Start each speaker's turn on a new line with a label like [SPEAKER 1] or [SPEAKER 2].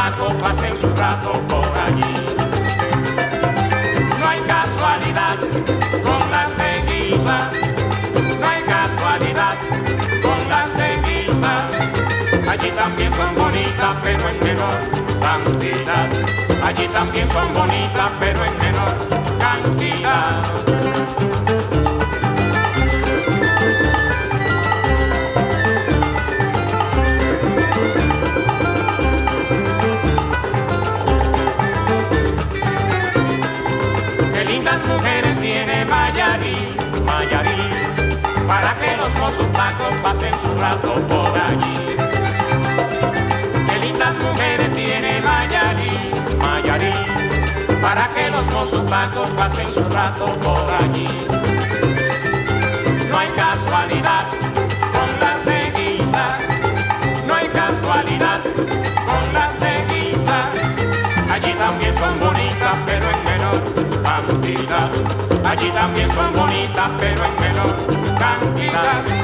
[SPEAKER 1] tacos pasen su rato por allí. No hay casualidad con las de guisa, no hay casualidad con las de guisa. Allí también son bonitas pero en menor cantidad. Allí también son bonitas pero en menor cantidad. Qué lindas mujeres tiene Mayarí, Mayarí, para que los mozos tacos pasen su rato por allí. Qué lindas mujeres tiene Mayarí, Mayarí, para que los mozos tacos pasen su rato por allí. No hay casualidad con las de guisa, no hay casualidad con las de guisa. Allí también son bonitas pero en menor cantidad. Allí también son bonitas pero en menor cantidad.